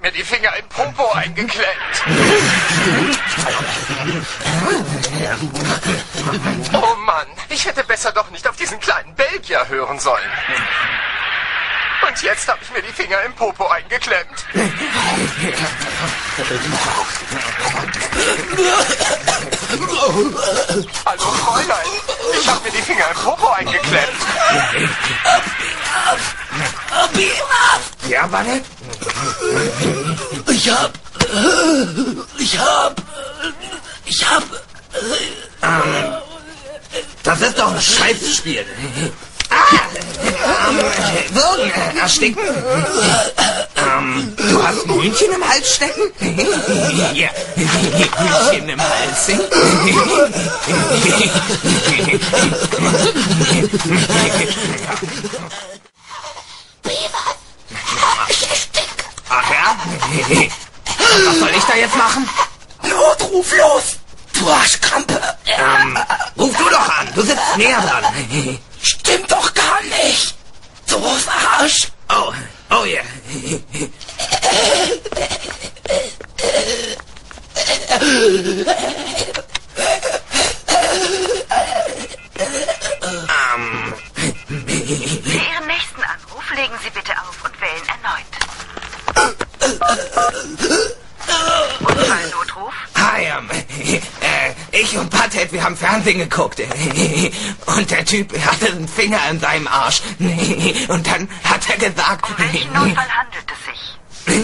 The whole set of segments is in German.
mir die Finger im Popo eingeklemmt. Oh Mann, ich hätte besser doch nicht auf diesen kleinen Belgier hören sollen. Und jetzt habe ich mir die Finger im Popo eingeklemmt. Hallo Fräulein, ich habe mir die Finger im Popo eingeklemmt. Ja, warte. Ich hab... Das ist doch ein Scheißspiel. Würgen, ersticken. Du hast ein Hühnchen im Hals stecken? Ja, Hühnchen im Hals. Ich ersticke. Ach ja? Was soll ich da jetzt machen? Notruf los. Du Arschkrampe. Ruf du doch an, du sitzt näher dran. Stimmt doch gar nicht. Du Arsch. Oh yeah. Für Ihren nächsten Anruf legen Sie bitte auf und wählen erneut. Unfallnotruf? Hi, ich und Butthead, wir haben Fernsehen geguckt. Und der Typ hatte einen Finger in seinem Arsch. Und dann hat er gesagt... Um welchen Notfall handelt es sich?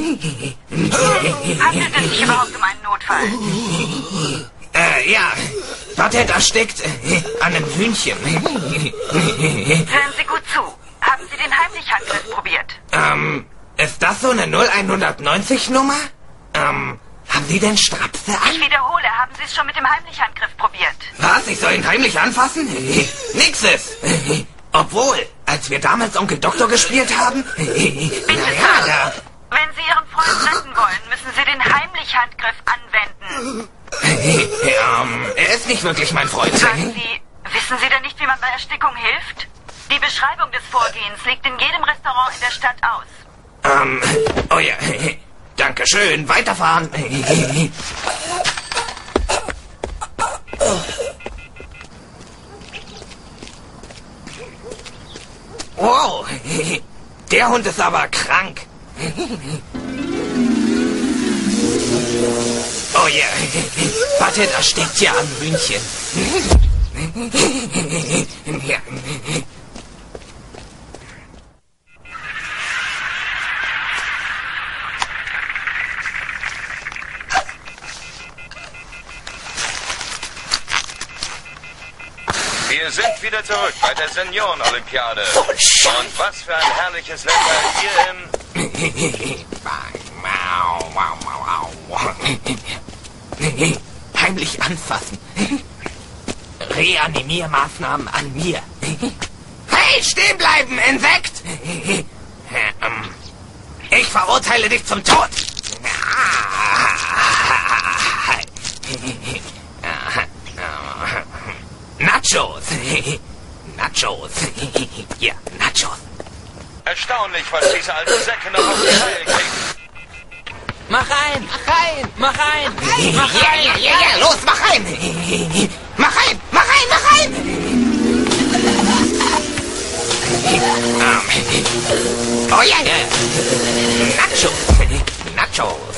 Handelt es sich überhaupt um einen Notfall? Ja, Butthead erstickt an einem Hühnchen. Hören Sie gut zu. Haben Sie den Heimlichhandgriff probiert? Ist das so eine 0190-Nummer? Haben Sie denn Strapse Ich an? wiederhole, haben Sie es schon mit dem Heimlichhandgriff probiert? Was? Ich soll ihn heimlich anfassen? Nix ist. Obwohl, als wir damals Onkel Doktor gespielt haben... Bitte, ja, da... Wenn Sie Ihren Freund retten wollen, müssen Sie den Heimlichhandgriff anwenden. Er ist nicht wirklich mein Freund. Sagen Sie, wissen Sie denn nicht, wie man bei Erstickung hilft? Die Beschreibung des Vorgehens liegt in jedem Restaurant in der Stadt aus. Oh ja. Dankeschön. Weiterfahren. Wow. Der Hund ist aber krank. Oh ja. Butthead erstickt ja am Hühnchen. Ja. Wir sind wieder zurück bei der Senioren-Olympiade. Und was für ein herrliches Wetter hier im... Heimlich anfassen. Reanimiermaßnahmen an mir. Hey, stehen bleiben, Insekt! Ich verurteile dich zum Tod. Nachos. Nachos. Ja, Nachos. Erstaunlich, was diese alten Säcke noch auf die Reihe kriegen. Mach rein, mach rein, mach rein, mach Ja, rein. ja, ja, ja, los, mach rein. Mach rein, mach rein, mach rein. Oh ja, ja. Nachos. Nachos.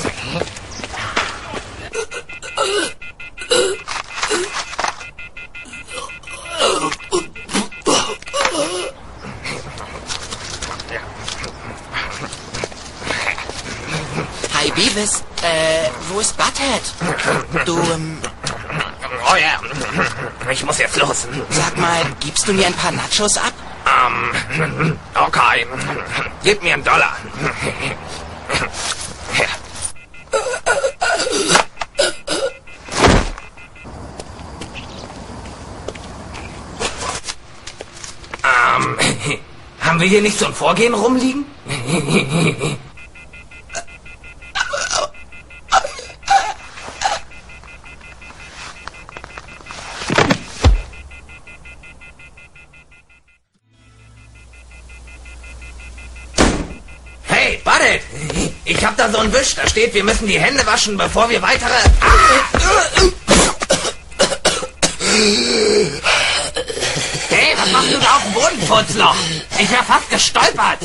Hi Beavis, wo ist Butthead? Du, Oh ja. Ich muss jetzt los. sag mal, gibst du mir ein paar Nachos ab? Okay. Gib mir $1. Haben wir hier nicht so ein Vorgehen rumliegen? Hey, Butthead, ich hab da so einen Wisch, da steht, wir müssen die Hände waschen, bevor wir weitere... Hey, was machst du da auf dem Boden, Furzloch? Ich wär fast gestolpert.